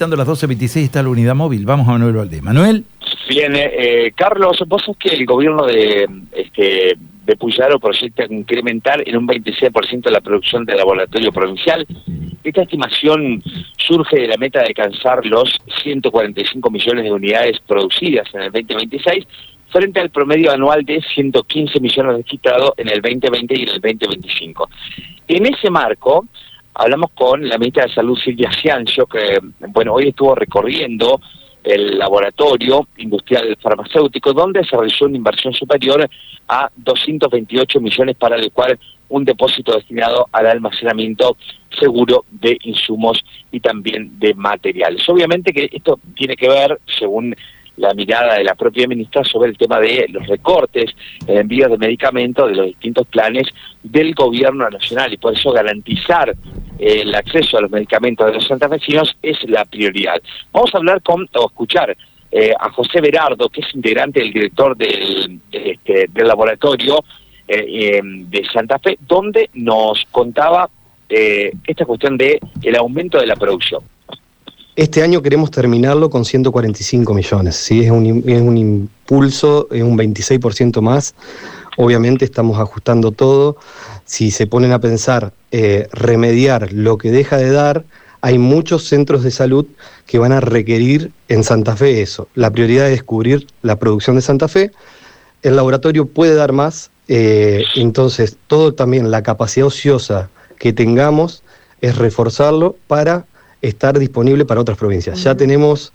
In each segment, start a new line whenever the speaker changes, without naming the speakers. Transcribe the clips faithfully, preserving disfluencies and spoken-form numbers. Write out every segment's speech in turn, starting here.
transitando las doce veintiséis, está la unidad móvil. Vamos a Manuel Valdés. Manuel.
Bien, eh, Carlos, vos sabés que el gobierno de este de Puyaro proyecta incrementar en un veintiséis por ciento la producción del laboratorio provincial. Esta estimación surge de la meta de alcanzar los ciento cuarenta y cinco millones de unidades producidas en el veinte veintiséis, frente al promedio anual de ciento quince millones registrado en el veinte veinte y en el veinte veinticinco. En ese marco, hablamos con la ministra de Salud, Silvia Ciancio, que bueno, hoy estuvo recorriendo el laboratorio industrial farmacéutico, donde se realizó una inversión superior a doscientos veintiocho millones, para el cual un depósito destinado al almacenamiento seguro de insumos y también de materiales. Obviamente que esto tiene que ver, según la mirada de la propia ministra, sobre el tema de los recortes en envíos de medicamentos de los distintos planes del gobierno nacional, y por eso garantizar eh, el acceso a los medicamentos de los santafesinos es la prioridad. Vamos a hablar con, o escuchar eh, a José Berardo, que es integrante del director del, de este, del laboratorio eh, eh, de Santa Fe, donde nos contaba eh, esta cuestión de el aumento de la producción.
Este año queremos terminarlo con ciento cuarenta y cinco millones, ¿sí? Es un, es un impulso, es un veintiséis por ciento más. Obviamente estamos ajustando todo. Si se ponen a pensar eh, remediar lo que deja de dar, hay muchos centros de salud que van a requerir en Santa Fe eso. La prioridad es cubrir la producción de Santa Fe. El laboratorio puede dar más, eh, entonces todo también la capacidad ociosa que tengamos es reforzarlo para estar disponible para otras provincias. Uh-huh. Ya tenemos,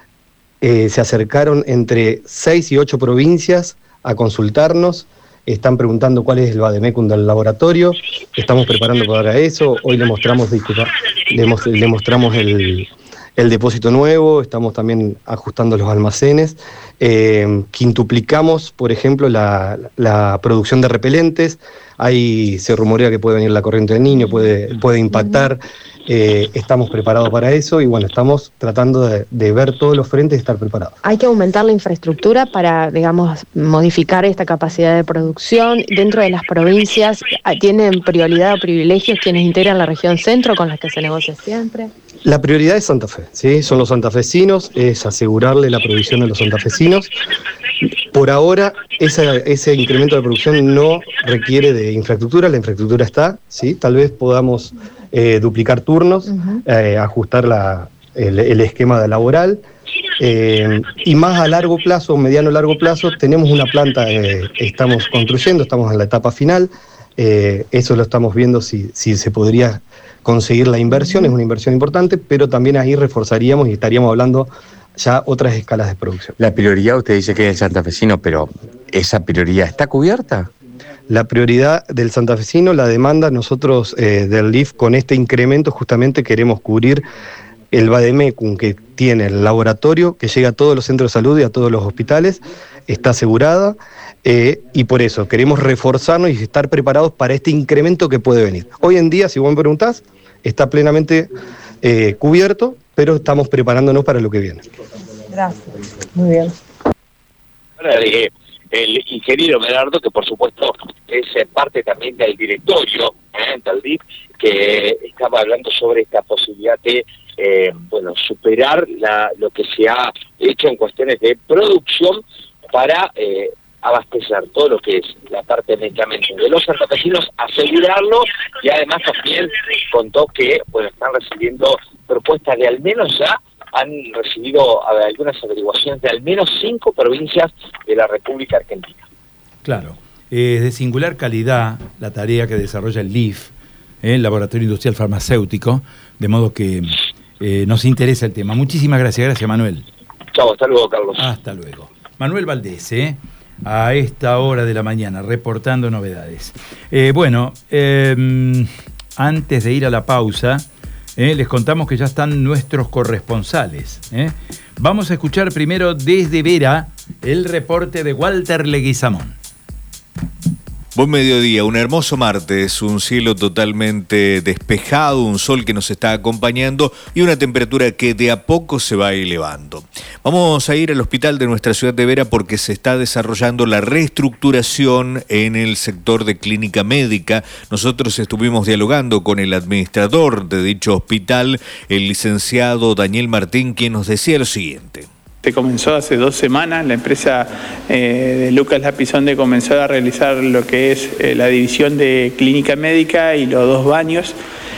eh, se acercaron entre seis y ocho provincias a consultarnos, están preguntando cuál es el vademecum del laboratorio, estamos preparando para eso. Hoy le mostramos, disculpa, le, mos- le mostramos el, el depósito nuevo, estamos también ajustando los almacenes, eh, quintuplicamos, por ejemplo, la, la producción de repelentes. Ahí se rumorea que puede venir la corriente del Niño, puede, puede impactar. Eh, estamos preparados para eso y bueno, estamos tratando de, de ver todos los frentes y estar preparados.
Hay que aumentar la infraestructura para, digamos, modificar esta capacidad de producción. Dentro de las provincias, ¿tienen prioridad o privilegios quienes integran la región centro con las que se negocia siempre?
La prioridad es Santa Fe, ¿sí? Son los santafesinos, es asegurarle la producción de los santafesinos. Por ahora, esa, ese incremento de producción no requiere de infraestructura, la infraestructura está, ¿sí? Tal vez podamos eh, duplicar turnos, uh-huh. eh, ajustar la, el, el esquema laboral, eh, y más a largo plazo, mediano largo plazo, tenemos una planta que eh, estamos construyendo, estamos en la etapa final, eh, eso lo estamos viendo si, si se podría conseguir la inversión, es una inversión importante, pero también ahí reforzaríamos y estaríamos hablando ya otras escalas de producción.
La prioridad, usted dice que es el santafesino, pero ¿esa prioridad está cubierta?
La prioridad del santafesino, la demanda, nosotros eh, del L I F con este incremento justamente queremos cubrir el vademecum que tiene el laboratorio, que llega a todos los centros de salud y a todos los hospitales, está asegurada, eh, y por eso queremos reforzarnos y estar preparados para este incremento que puede venir. Hoy en día, si vos me preguntás, está plenamente eh, cubierto, pero estamos preparándonos para lo que viene.
Gracias. Muy bien.
Ahora, eh, el ingeniero Berardo, que por supuesto es parte también del directorio eh, del D I F, que estaba hablando sobre esta posibilidad de eh, bueno, superar la, lo que se ha hecho en cuestiones de producción para eh, abastecer todo lo que es la parte de medicamentos de los santafesinos, asegurarlo, y además también contó que bueno, están recibiendo propuestas de al menos ya, han recibido a ver, algunas averiguaciones de al menos cinco provincias de la República Argentina.
Claro, es de singular calidad la tarea que desarrolla el L I F, eh, el Laboratorio Industrial Farmacéutico, de modo que eh, nos interesa el tema. Muchísimas gracias, gracias Manuel.
Chao, hasta luego Carlos.
Hasta luego. Manuel Valdés, ¿eh? a esta hora de la mañana, reportando novedades. Eh, bueno, eh, antes de ir a la pausa, eh, les contamos que ya están nuestros corresponsales. Eh. Vamos a escuchar primero desde Vera el reporte de Walter Leguizamón.
Buen mediodía, un hermoso martes, un cielo totalmente despejado, un sol que nos está acompañando y una temperatura que de a poco se va elevando. Vamos a ir al hospital de nuestra ciudad de Vera porque se está desarrollando la reestructuración en el sector de clínica médica. Nosotros estuvimos dialogando con el administrador de dicho hospital, el licenciado Daniel Martín, quien nos decía lo siguiente.
Comenzó hace dos semanas, la empresa eh, de Lucas Lapizonde comenzó a realizar lo que es eh, la división de clínica médica y los dos baños.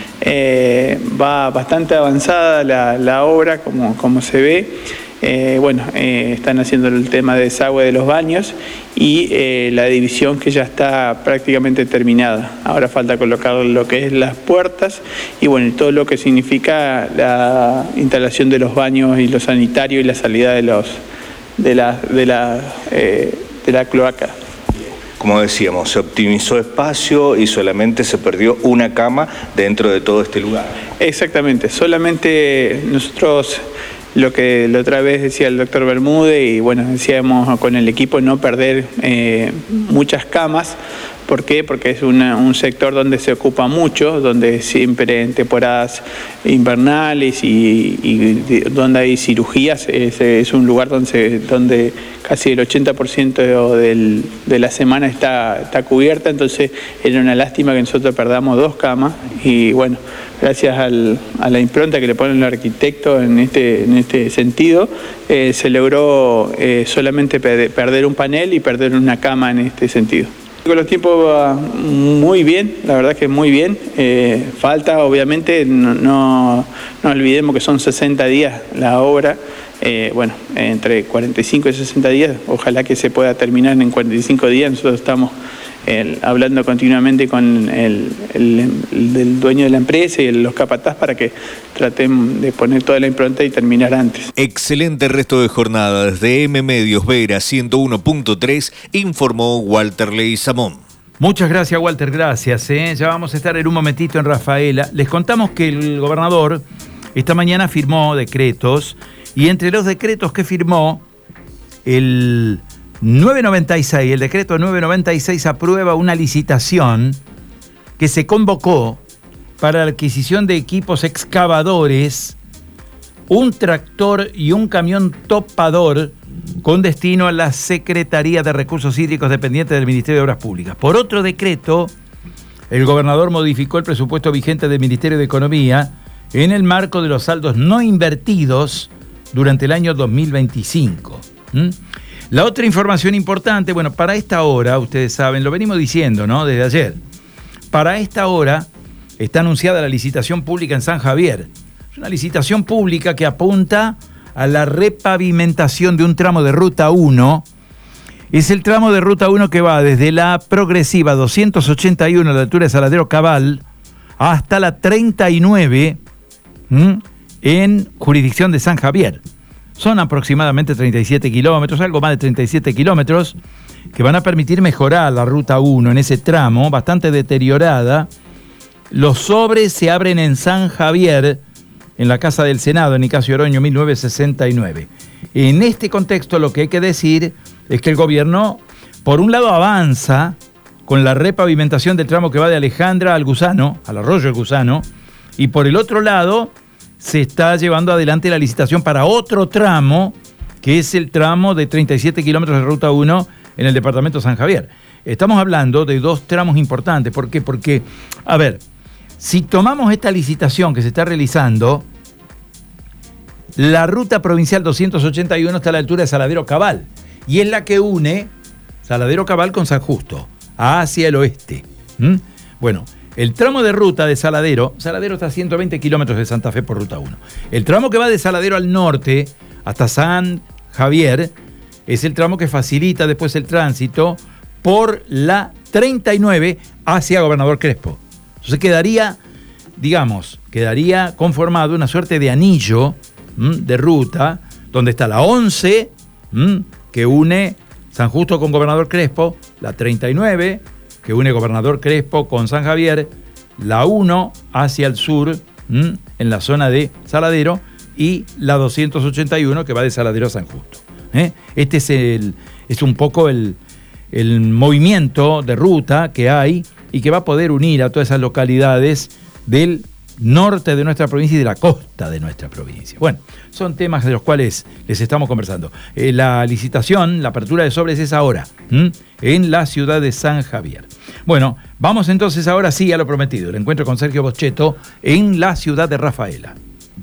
Eh, va bastante avanzada la, la obra, como, como se ve. Eh, bueno, eh, están haciendo el tema de desagüe de los baños y eh, la división que ya está prácticamente terminada. Ahora falta colocar lo que es las puertas y bueno, todo lo que significa la instalación de los baños y los sanitarios y la salida de los de la de la eh, de la cloaca.
Como decíamos, se optimizó espacio y solamente se perdió una cama dentro de todo este lugar.
Exactamente, solamente nosotros, lo que la otra vez decía el doctor Bermúdez y bueno, decíamos con el equipo no perder eh, muchas camas. ¿Por qué? Porque es una, un sector donde se ocupa mucho, donde siempre en temporadas invernales y, y donde hay cirugías, es, es un lugar donde, se, donde casi el ochenta por ciento del, de la semana está, está cubierta, entonces era una lástima que nosotros perdamos dos camas y bueno, gracias al, a la impronta que le pone el arquitecto en este, en este sentido, eh, se logró eh, solamente perder un panel y perder una cama en este sentido. Con los tiempos va muy bien, la verdad que muy bien. Eh, falta, obviamente, no, no, no olvidemos que son sesenta días la obra. Eh, bueno, entre cuarenta y cinco y sesenta días, ojalá que se pueda terminar en cuarenta y cinco días. Nosotros estamos eh, hablando continuamente con el, el, el, el dueño de la empresa y los capataz para que traten de poner toda la impronta y terminar antes.
Excelente resto de jornada. Desde M Medios Vera ciento uno punto tres informó Walter Leguizamón.
Muchas gracias, Walter, gracias. ¿eh? Ya vamos a estar en un momentito en Rafaela. Les contamos que el gobernador esta mañana firmó decretos y entre los decretos que firmó, el nueve noventa y seis, el decreto nueve noventa y seis aprueba una licitación que se convocó para la adquisición de equipos excavadores, un tractor y un camión topador con destino a la Secretaría de Recursos Hídricos dependiente del Ministerio de Obras Públicas. Por otro decreto, el gobernador modificó el presupuesto vigente del Ministerio de Economía en el marco de los saldos no invertidos durante el año dos mil veinticinco. ¿Mm? La otra información importante, bueno, para esta hora, ustedes saben, lo venimos diciendo, ¿no? Desde ayer. Para esta hora está anunciada la licitación pública en San Javier. Es una licitación pública que apunta a la repavimentación de un tramo de Ruta uno. Es el tramo de Ruta uno que va desde la progresiva doscientos ochenta y uno a la altura de Saladero Cabal hasta la treinta y nueve ¿m? en jurisdicción de San Javier. Son aproximadamente treinta y siete kilómetros, algo más de treinta y siete kilómetros, que van a permitir mejorar la Ruta uno en ese tramo, bastante deteriorada. Los sobres se abren en San Javier, en la Casa del Senado, en Nicasio Oroño, mil novecientos sesenta y nueve. En este contexto, lo que hay que decir es que el gobierno, por un lado, avanza con la repavimentación del tramo que va de Alejandra al Gusano, al Arroyo del Gusano, y por el otro lado, se está llevando adelante la licitación para otro tramo, que es el tramo de treinta y siete kilómetros de Ruta uno en el departamento de San Javier. Estamos hablando de dos tramos importantes. ¿Por qué? Porque, a ver, si tomamos esta licitación que se está realizando, la ruta provincial doscientos ochenta y uno está a la altura de Saladero Cabal y es la que une Saladero Cabal con San Justo, hacia el oeste. ¿Mm? Bueno, el tramo de ruta de Saladero, Saladero está a ciento veinte kilómetros de Santa Fe por Ruta uno. El tramo que va de Saladero al norte hasta San Javier es el tramo que facilita después el tránsito por la treinta y nueve hacia Gobernador Crespo. Entonces quedaría, digamos, quedaría conformado una suerte de anillo ¿m? de ruta, donde está la once, ¿m? que une San Justo con Gobernador Crespo, la treinta y nueve, que une Gobernador Crespo con San Javier, la uno hacia el sur, ¿m? en la zona de Saladero, y la doscientos ochenta y uno que va de Saladero a San Justo. ¿eh? Este es, el, es un poco el, el movimiento de ruta que hay y que va a poder unir a todas esas localidades del norte de nuestra provincia y de la costa de nuestra provincia. Bueno, son temas de los cuales les estamos conversando. Eh, la licitación, la apertura de sobres es ahora, ¿m? en la ciudad de San Javier. Bueno, vamos entonces ahora sí a lo prometido, el encuentro con Sergio Boschetto en la ciudad de Rafaela.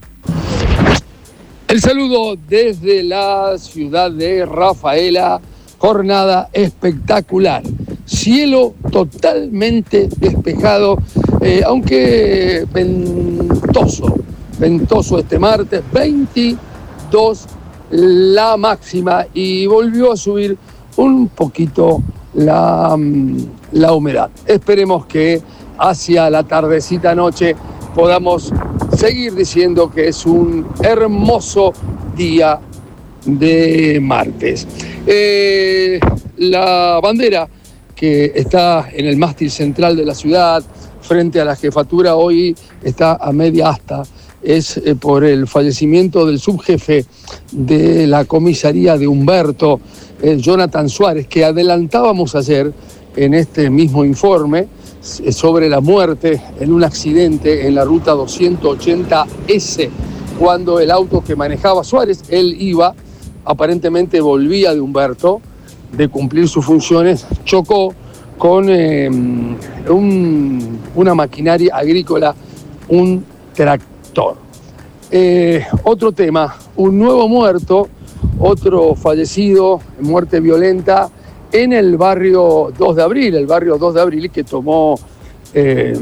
El saludo desde la ciudad de Rafaela, jornada espectacular, cielo totalmente despejado, eh, aunque ventoso, ventoso este martes, veintidós la máxima y volvió a subir un poquito la, la humedad. Esperemos que hacia la tardecita noche podamos seguir diciendo que es un hermoso día de martes. Eh, la bandera que está en el mástil central de la ciudad, frente a la jefatura, hoy está a media asta. Es eh, por el fallecimiento del subjefe de la comisaría de Humberto, eh, Jonathan Suárez, que adelantábamos ayer en este mismo informe eh, sobre la muerte en un accidente en la ruta doscientos ochenta ese, cuando el auto que manejaba Suárez, él iba, aparentemente volvía de Humberto, de cumplir sus funciones, chocó con eh, un, una maquinaria agrícola, un tractor. Eh, otro tema, un nuevo muerto, otro fallecido, muerte violenta, en el barrio dos de abril, el barrio dos de abril que tomó, eh,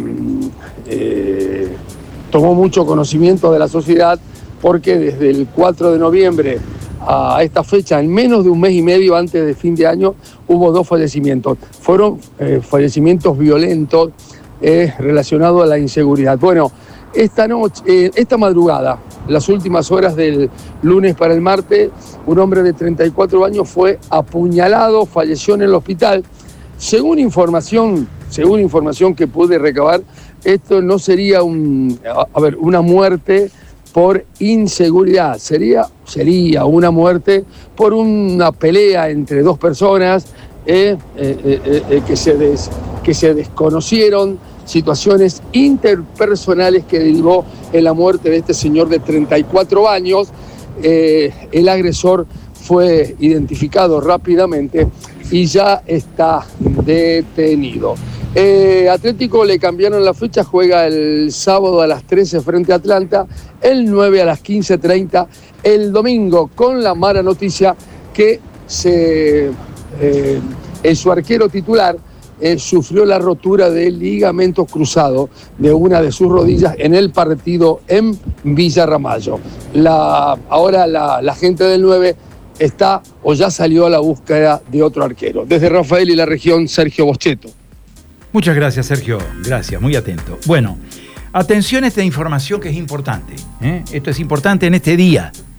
eh, tomó mucho conocimiento de la sociedad, porque desde el cuatro de noviembre a esta fecha, en menos de un mes y medio antes de fin de año, hubo dos fallecimientos. Fueron eh, fallecimientos violentos eh, relacionados a la inseguridad. Bueno, esta noche, eh, esta madrugada, las últimas horas del lunes para el martes, un hombre de treinta y cuatro años fue apuñalado, falleció en el hospital. Según información, según información que pude recabar, esto no sería un, a, a ver, una muerte por inseguridad, sería, sería una muerte por una pelea entre dos personas eh, eh, eh, eh, que, se des, que se desconocieron, situaciones interpersonales que derivó en la muerte de este señor de treinta y cuatro años. Eh, el agresor fue identificado rápidamente y ya está detenido. Eh, Atlético le cambiaron la fecha, juega el sábado a las trece frente a Atlanta, el nueve a las quince treinta, el domingo, con la mala noticia que se, eh, el, su arquero titular eh, sufrió la rotura del ligamento cruzado de una de sus rodillas en el partido en Villa Ramallo. La, ahora la, la gente del nueve está o ya salió a la búsqueda de otro arquero. Desde Rafael y la región, Sergio Boschetto.
Muchas gracias, Sergio. Gracias, muy atento. Bueno, atención a esta información que es importante, ¿eh? Esto es importante en este día.